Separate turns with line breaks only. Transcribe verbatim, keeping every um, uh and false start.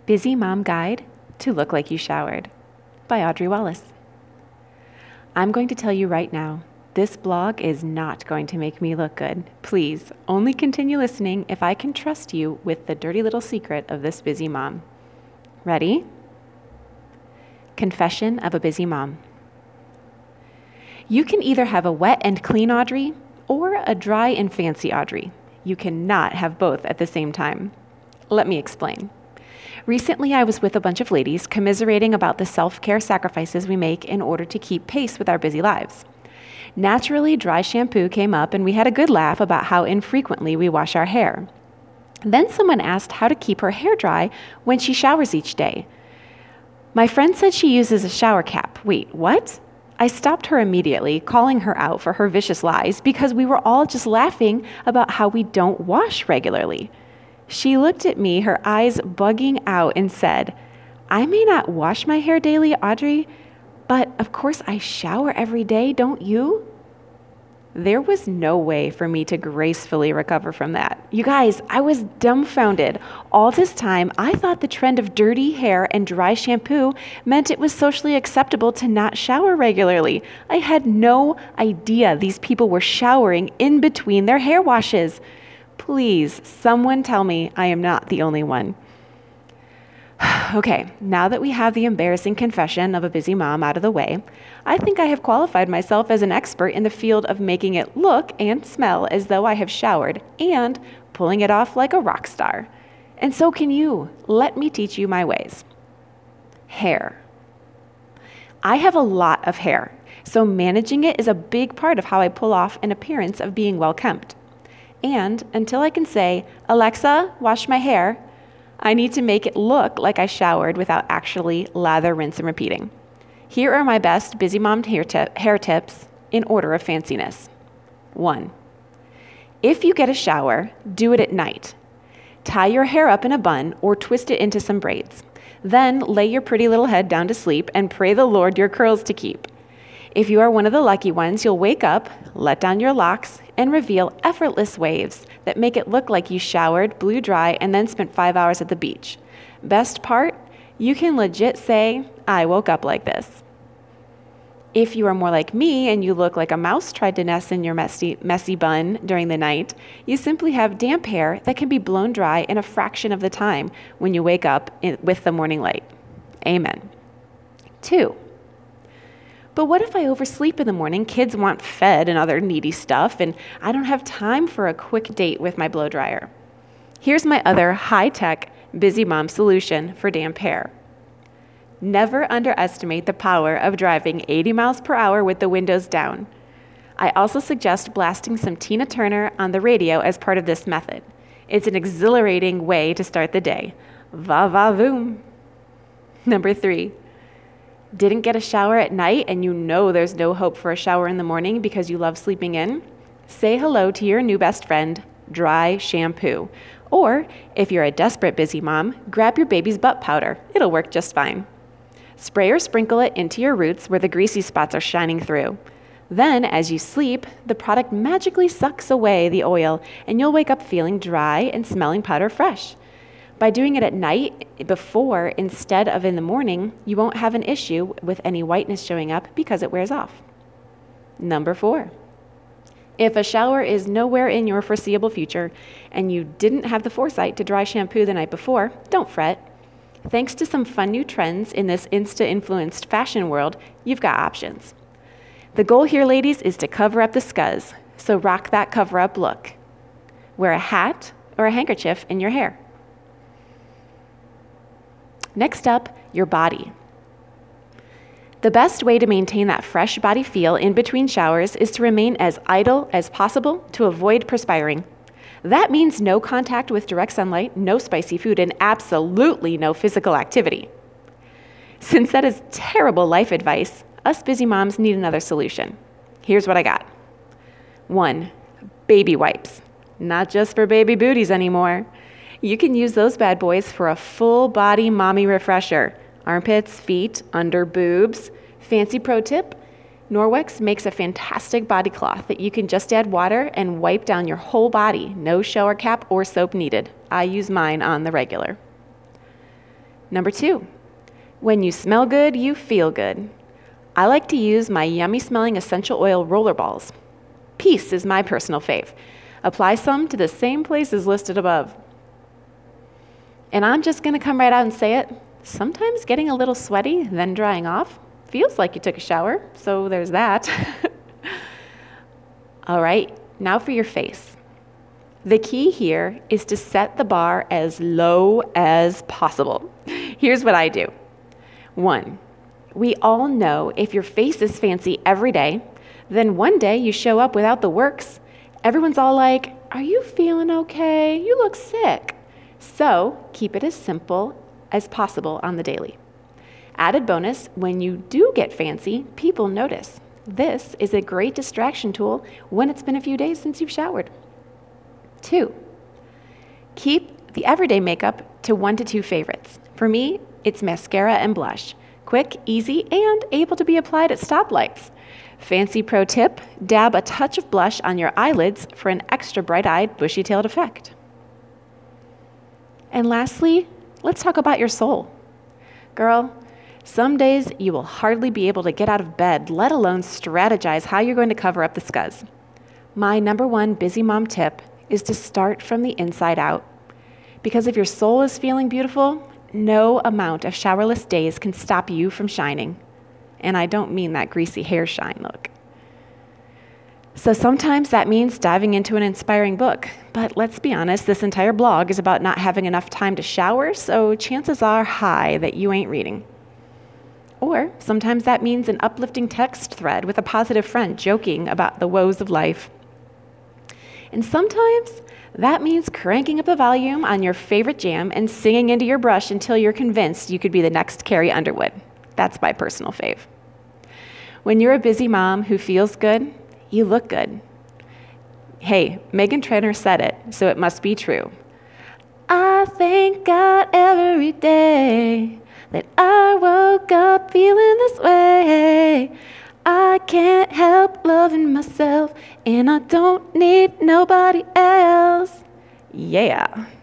Busy Mom Guide to Look Like You Showered by Audrey Wallace. I'm going to tell you right now, this blog is not going to make me look good. Please, only continue listening if I can trust you with the dirty little secret of this busy mom. Ready? Confession of a Busy Mom. You can either have a wet and clean Audrey or a dry and fancy Audrey. You cannot have both at the same time. Let me explain. Recently, I was with a bunch of ladies commiserating about the self-care sacrifices we make in order to keep pace with our busy lives. Naturally, dry shampoo came up and we had a good laugh about how infrequently we wash our hair. Then someone asked how to keep her hair dry when she showers each day. My friend said she uses a shower cap. Wait, what? I stopped her immediately, calling her out for her vicious lies because we were all just laughing about how we don't wash regularly. She looked at me, her eyes bugging out, and said, I may not wash my hair daily, Audrey, but of course I shower every day, don't you? There was no way for me to gracefully recover from that. You guys, I was dumbfounded. All this time, I thought the trend of dirty hair and dry shampoo meant it was socially acceptable to not shower regularly. I had no idea these people were showering in between their hair washes. Please, someone tell me I am not the only one. Okay, now that we have the embarrassing confession of a busy mom out of the way, I think I have qualified myself as an expert in the field of making it look and smell as though I have showered and pulling it off like a rock star. And so can you. Let me teach you my ways. Hair. I have a lot of hair, so managing it is a big part of how I pull off an appearance of being well kempt. And until I can say, Alexa, wash my hair, I need to make it look like I showered without actually lather, rinse, and repeating. Here are my best busy mom hair, tip, hair tips in order of fanciness. One, if you get a shower, do it at night. Tie your hair up in a bun or twist it into some braids. Then lay your pretty little head down to sleep and pray the Lord your curls to keep. If you are one of the lucky ones, you'll wake up, let down your locks, and reveal effortless waves that make it look like you showered, blew dry, and then spent five hours at the beach. Best part, you can legit say, I woke up like this. If you are more like me and you look like a mouse tried to nest in your messy, messy bun during the night, you simply have damp hair that can be blown dry in a fraction of the time when you wake up in, with the morning light. Amen. Two, but what if I oversleep in the morning, kids want fed and other needy stuff, and I don't have time for a quick date with my blow dryer? Here's my other high-tech busy mom solution for damp hair. Never underestimate the power of driving eighty miles per hour with the windows down. I also suggest blasting some Tina Turner on the radio as part of this method. It's an exhilarating way to start the day. Va va voom. Number three. Didn't get a shower at night and you know there's no hope for a shower in the morning because you love sleeping in? Say hello to your new best friend, dry shampoo. Or, if you're a desperate busy mom, grab your baby's butt powder. It'll work just fine. Spray or sprinkle it into your roots where the greasy spots are shining through. Then, as you sleep, the product magically sucks away the oil and you'll wake up feeling dry and smelling powder fresh. By doing it at night before instead of in the morning, you won't have an issue with any whiteness showing up because it wears off. Number four. If a shower is nowhere in your foreseeable future and you didn't have the foresight to dry shampoo the night before, don't fret. Thanks to some fun new trends in this Insta-influenced fashion world, you've got options. The goal here, ladies, is to cover up the scuzz, so rock that cover-up look. Wear a hat or a handkerchief in your hair. Next up, your body. The best way to maintain that fresh body feel in between showers is to remain as idle as possible to avoid perspiring. That means no contact with direct sunlight, no spicy food, and absolutely no physical activity. Since that is terrible life advice, us busy moms need another solution. Here's what I got. One, baby wipes. Not just for baby booties anymore. You can use those bad boys for a full body mommy refresher. Armpits, feet, under boobs. Fancy pro tip, Norwex makes a fantastic body cloth that you can just add water and wipe down your whole body. No shower cap or soap needed. I use mine on the regular. Number two, when you smell good, you feel good. I like to use my yummy smelling essential oil roller balls. Peace is my personal fave. Apply some to the same places listed above. And I'm just going to come right out and say it. Sometimes getting a little sweaty, then drying off, feels like you took a shower, so there's that. All right, now for your face. The key here is to set the bar as low as possible. Here's what I do. One, we all know if your face is fancy every day, then one day you show up without the works. Everyone's all like, are you feeling okay? You look sick. So keep it as simple as possible on the daily. Added bonus, when you do get fancy, people notice. This is a great distraction tool when it's been a few days since you've showered. Two, keep the everyday makeup to one to two favorites. For me, it's mascara and blush. Quick, easy, and able to be applied at stoplights. Fancy pro tip, dab a touch of blush on your eyelids for an extra bright-eyed, bushy-tailed effect. And lastly, let's talk about your soul. Girl, some days you will hardly be able to get out of bed, let alone strategize how you're going to cover up the scuzz. My number one busy mom tip is to start from the inside out. Because if your soul is feeling beautiful, no amount of showerless days can stop you from shining. And I don't mean that greasy hair shine look. So sometimes that means diving into an inspiring book. But let's be honest, this entire blog is about not having enough time to shower, so chances are high that you ain't reading. Or sometimes that means an uplifting text thread with a positive friend joking about the woes of life. And sometimes that means cranking up the volume on your favorite jam and singing into your brush until you're convinced you could be the next Carrie Underwood. That's my personal fave. When you're a busy mom who feels good, you look good. Hey, Meghan Trainor said it, so it must be true. I thank God every day that I woke up feeling this way. I can't help loving myself, and I don't need nobody else. Yeah.